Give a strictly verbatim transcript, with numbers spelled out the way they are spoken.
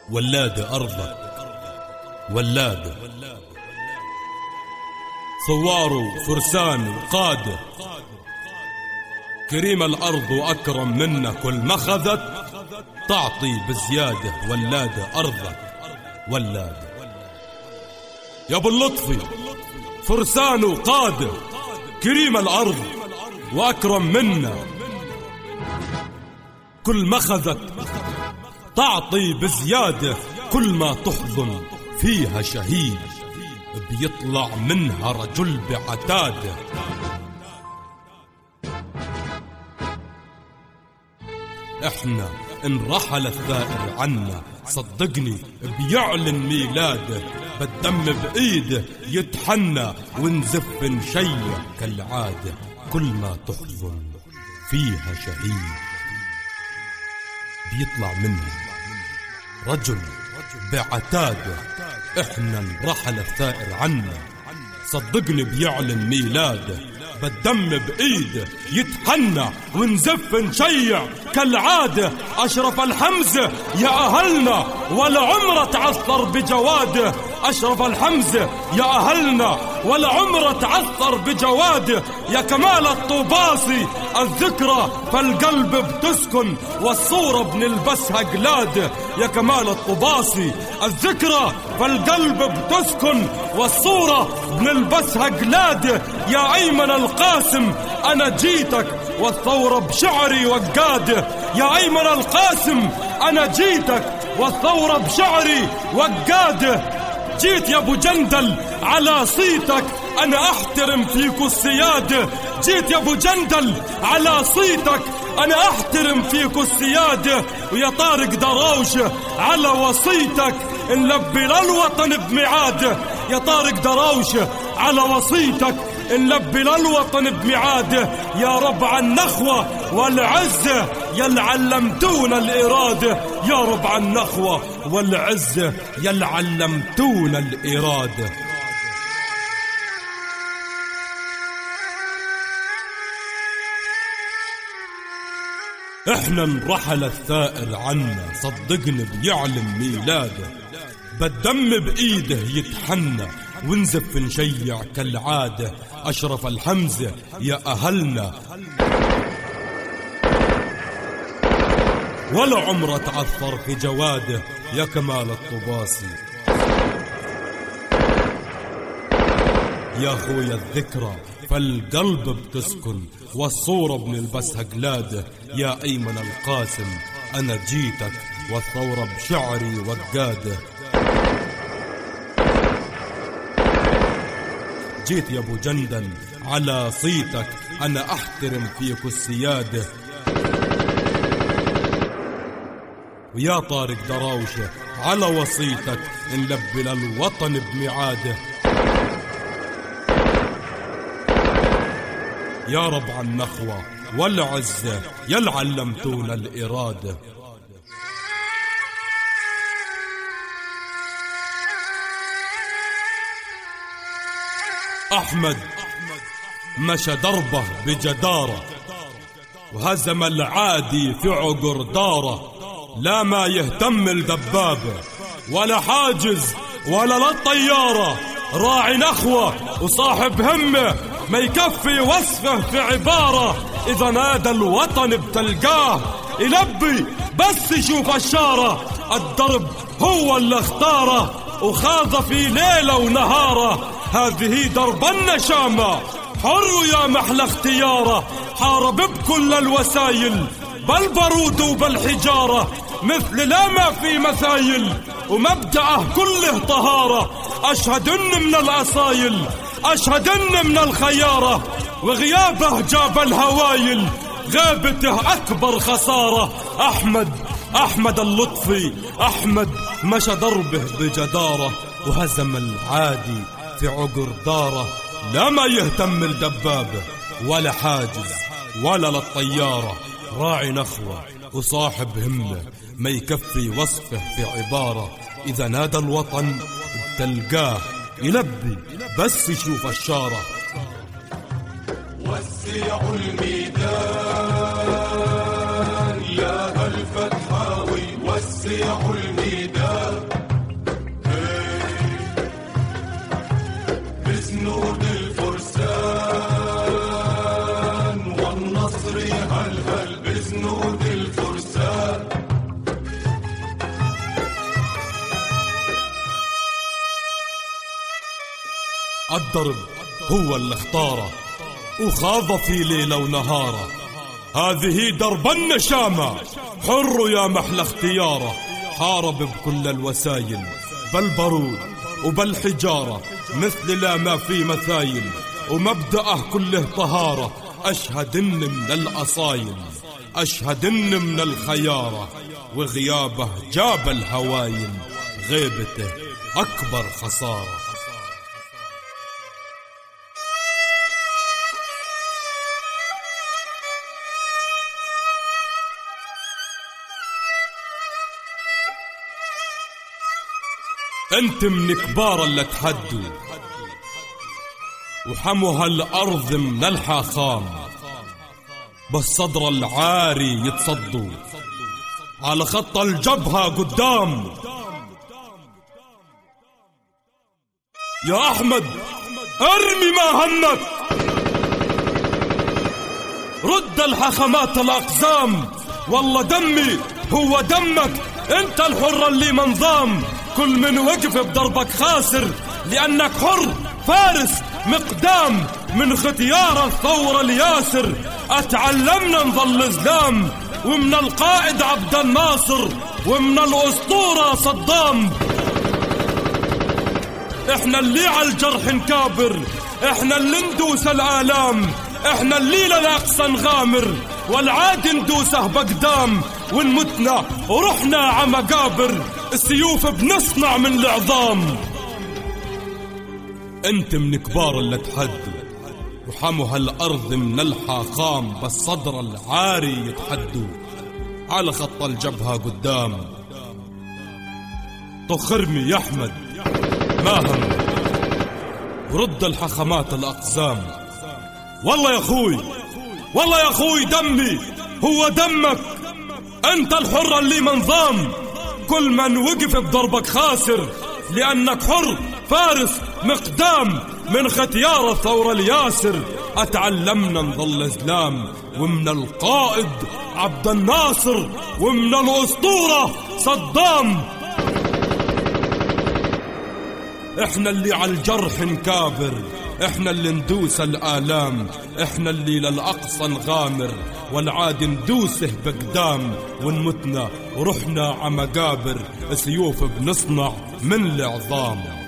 ولادة أرضك ولادة، ثوار فرسان قادة، كريم الأرض وأكرم منا، كل ما خذت تعطي بزيادة. ولادة أرضك ولادة يا ابو اللطفي، فرسان وقادة، كريم الأرض وأكرم منا، كل ما خذت تعطي بزيادة. كل ما تحضن فيها شهيد بيطلع منها رجل بعتاده. احنا ان رحل الثائر عنا صدقني بيعلن ميلاده، بالدم بايده يتحنى ونزف نشيع كالعاده. كل ما تحضن فيها شهيد بيطلع منها رجل بعتاده. احنا ان رحل الثائر عنا صدقني بيعلن ميلاده، بالدم بايده يتحنى ونزف نشيع كالعاده. اشرف الحمزه يا اهلنا ولا عمره تعثر بجواده، اشرف الحمزه يا اهلنا ولا عمره تعثر بجواده. يا كمال الطوباسي الذكرى فالقلب بتسكن والصوره بنلبسها قلاده. يا كمال الطوباسي الذكرى فالقلب بتسكن والصوره بنلبسها قلاده. يا ايمن القاسم انا جيتك والثوره بشعري وقاده. يا ايمن القاسم انا جيتك والثوره بشعري وقاده. جيت يا ابو جندل على صيتك انا احترم فيكو السياده. جيت يا ابو جندل على صيتك انا احترم فيكو السياده. ويا طارق دراوشه على وصيتك نلبي للوطن بمعاده. يا طارق دراوشه على وصيتك نلبي للوطن بمعاده. يا ربع النخوة والعزة يل علمتونا الإرادة. يا ربع النخوة والعزة يل علمتونا الإرادة. احنا انرحل الثائر عنا صدقني بيعلم ميلاده، بالدم بإيده يتحنى ونزف نشيع كالعادة. أشرف الحمزة يا أهلنا ولا عمره تعثر في جواده. يا كمال الطباسي يا خويا الذكرى فالقلب بتسكن والصورة بنلبسها قلاده. يا أيمن القاسم أنا جيتك والثورة بشعري وقاده. جيت يا ابو جندل على صيتك انا احترم فيك السياده. ويا طارق دراوشه على وصيتك نلبي للوطن بمعاده. يا ربع النخوه والعزه يل علمتونا الاراده. أحمد مشى دربه بجدارة وهزم العادي في عقر داره. لا ما يهتم الدبابة ولا حاجز ولا للطيارة، راعي نخوة وصاحب همة ما يكفي وصفه في عبارة. إذا نادى الوطن بتلقاه يلبي بس يشوف الشارة. الدرب هو اللي اختاره وخاض في ليلة ونهارة. هذه درب النشامة حر يا محلى اختياره، حارب بكل الوسايل بالبارود وبالحجارة. مثل لا ما في مثايل ومبدأه كله طهارة. أشهد إن من الأصايل أشهد إن من الخيارة، وغيابه جاب الهوايل غابته أكبر خسارة. أحمد أحمد اللطفي أحمد مشى دربه بجدارة وهزم العادي في عقر داره. لا ما يهتم الدبابة ولا حاجز ولا للطيارة، راعي نخوة وصاحب همة ما يكفي وصفه في عبارة. إذا نادى الوطن تلقاه يلبي بس يشوف الشارة. وسعوا الميدان يا الفتحاوي، وسعوا الميدان الدرب هو اللي اختاره وخاض في ليلة ونهاره. هذه درب النشامة، حر يا محلى اختياره. حارب بكل الوسايل بالبارود وبالحجارة، مثل لا ما في مثايل، ومبدأه كله طهارة. أشهد إن من الأصايل، أشهد إن من الخيارة، وغيابه جاب الهوايل، غيبته أكبر خسارة. انت من كبار اللي تحدوا وحموا هالارض من الحاخام، بالصدر العاري يتصدوا على خط الجبهة قدام. يا احمد ارمي ما همك، رد الحاخامات الاقزام. والله دمي هو دمك، انت الحر اللي منظام. كل من وقف بضربك خاسر، لأنك حر فارس مقدام. من ختيار الثورة الياسر أتعلمنا نظل زلام، ومن القائد عبد الناصر ومن الأسطورة صدام. احنا اللي على الجرح نكابر، احنا اللي ندوس الآلام، احنا اللي للأقصى نغامر، والعاد ندوسه بقدام. ونمتنا ورحنا عمقابر، السيوف بنصنع من العظام. انت من كبار اللي تحدوا وحموا هالارض من الحاخام، بالصدر العاري يتحدوا على خط الجبهة قدام. طخ ارمي يا احمد ما هم، ورد الحاخامات الاقزام. والله يا اخوي، والله يا اخوي دمي هو دمك، انت الحر اللي منظام. كل من وقف بضربك خاسر، لأنك حر فارس مقدام. من ختيار الثورة الياسر أتعلمنا نظل زلام، ومن القائد عبد الناصر ومن الأسطورة صدام. احنا اللي على الجرح نكابر، احنا اللي ندوس الآلام، احنا اللي للأقصى نغامر، والعاد ندوسه بقدام. ونمتنا ورحنا عمقابر، سيوف بنصنع من العظام.